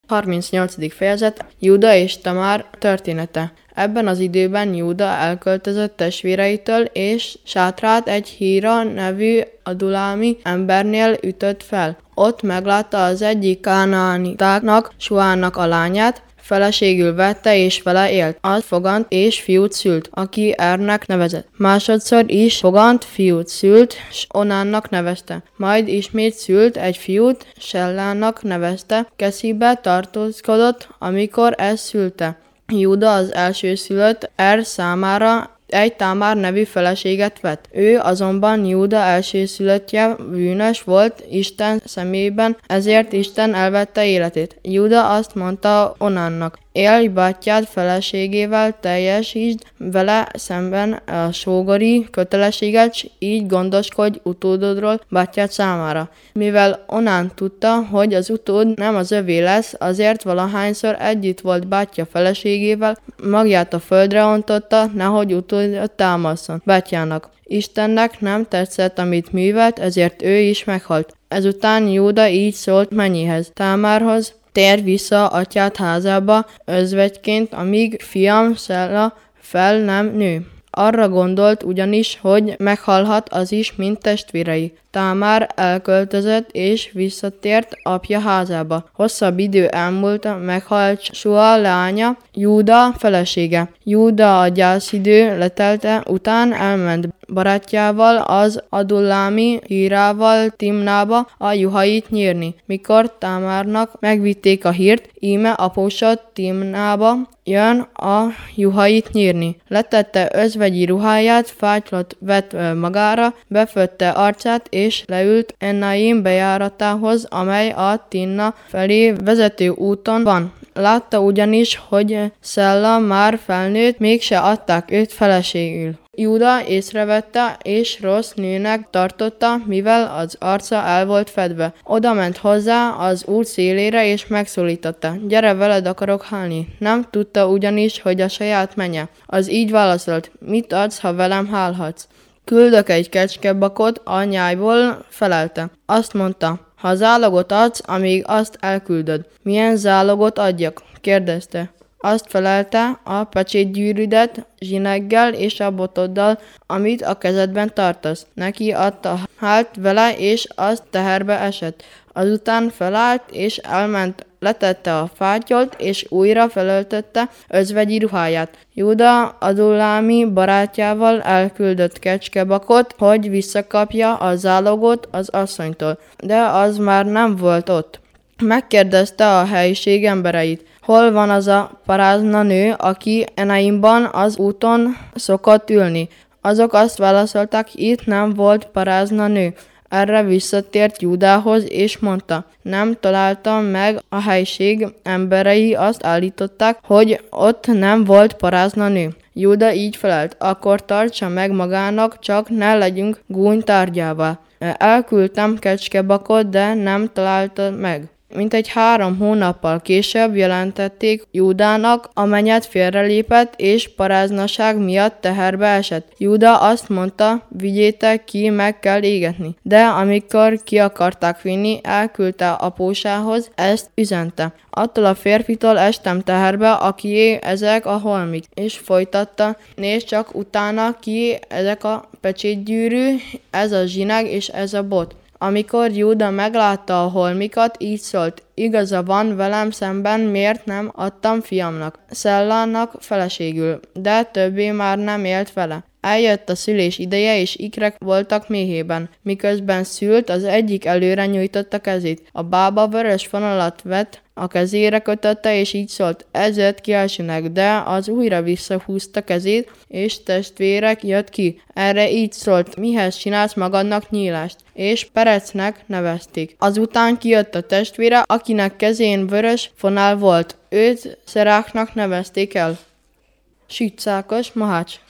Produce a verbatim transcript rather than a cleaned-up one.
harmincnyolcadik fejezet Júda és Tamár története. Ebben az időben Júda elköltözött testvéreitől, és sátrát egy Híra nevű adulámi embernél ütött fel. Ott meglátta az egyik kánaánitáknak, Suának a lányát, feleségül vette és vele élt. Az fogant és fiút szült, aki Ernek nevezett. Másodszor is fogant fiút szült, s Onánnak nevezte. Majd ismét szült egy fiút, Sellának nevezte. Keszibe tartózkodott, amikor ez szülte. Júda az elsőszülött Er számára egy Támár nevű feleséget vett. Ő azonban Júda elsőszülöttje bűnös volt Isten szemében, ezért Isten elvette életét. Júda azt mondta Onánnak: élj bátyád feleségével, teljesítsd vele szemben a sógori kötelességet, s így gondoskodj utódodról bátyád számára. Mivel Onán tudta, hogy az utód nem az övé lesz, azért valahányszor együtt volt bátyja feleségével, magját a földre ontotta, nehogy utódot támaszon bátyjának. Istennek nem tetszett, amit művelt, ezért ő is meghalt. Ezután Júda így szólt mennyihez, Támárhoz: térj vissza atyád házába özvegyként, amíg fiam Szela fel nem nő. Arra gondolt ugyanis, hogy meghalhat az is, mint testvérei. Támár elköltözött és visszatért apja házába. Hosszabb idő elmúlt, meghalt Sua lánya, Júda felesége. Júda a gyászidő letelte után elment barátjával, az adullámi Hírával Timnába a juhait nyírni. Mikor Támárnak megvitték a hírt, íme apósa Timnába jön a juhait nyírni. Letette özvegyi ruháját, fátylot vett magára, befötte arcát, és leült Enaim bejáratához, amely a Timna felé vezető úton van. Látta ugyanis, hogy Szella már felnőtt, mégse adták őt feleségül. Júda észrevette, és rossz nőnek tartotta, mivel az arca el volt fedve. Oda ment hozzá az út szélére, és megszólította: gyere, veled akarok hálni. Nem tudta ugyanis, hogy a saját menye. Az így válaszolt: mit adsz, ha velem hálhatsz? Küldök egy kecskebakot, a nyájból, felelte. Azt mondta: ha zálogot adsz, amíg azt elküldöd. Milyen zálogot adjak? kérdezte. Azt felelte: a pecsétgyűrűdet zsineggel és a botoddal, amit a kezedben tartasz. Neki adta hált vele, és az teherbe esett. Azután felállt, és elment, letette a fátyolt, és újra felöltötte özvegyi ruháját. Júda adullámi barátjával elküldött kecskebakot, hogy visszakapja a zálogot az asszonytól, de az már nem volt ott. Megkérdezte a helyiség embereit: hol van az a parázna nő, aki Enaimban az úton szokott ülni? Azok azt válaszolták: itt nem volt parázna nő. Erre visszatért Júdához, és mondta: nem találtam meg. A helység emberei azt állították, hogy ott nem volt parázna nő. Júda így felelt: akkor tartsa meg magának, csak ne legyünk gúny tárgyává. Elküldtem kecskebakot, de nem találta meg. Mintegy három hónappal később jelentették Júdának, a menyed félrelépett, és paráznaság miatt teherbe esett. Júda azt mondta: vigyétek ki, meg kell égetni. De amikor ki akarták vinni, elküldte apósához, ezt üzente: attól a férfitől estem teherbe, akié ezek a holmik. És folytatta: nézd csak utána, ki ezek a pecsétgyűrű, ez a zsineg és ez a bot. Amikor Júda meglátta a holmikat, így szólt: igaza van velem szemben, miért nem adtam fiamnak, Szellának feleségül, de többé már nem élt vele. Eljött a szülés ideje, és ikrek voltak méhében. Miközben szült, az egyik előre nyújtotta kezét. A bába vörös fonalat vett, a kezére kötötte, és így szólt: ez jött ki elsőnek, de az újra visszahúzta kezét, és testvérek jött ki. Erre így szólt: mihez csinálsz magadnak nyílást? És Perecnek nevezték. Azután kijött a testvére, akinek kezén vörös fonál volt. Őt Szeráknak nevezték el. Sütszákos Mahács.